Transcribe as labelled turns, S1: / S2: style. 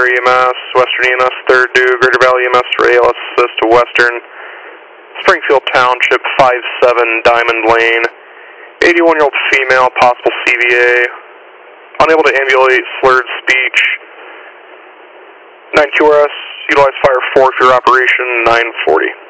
S1: EMS, Western EMS, 3rd due, Greater Valley EMS for ALS assist to Western, Springfield Township, 57 Diamond Lane, 81-year-old female, possible CVA, unable to ambulate, slurred speech, 9QRS, utilize fire 4 for your operation, 940.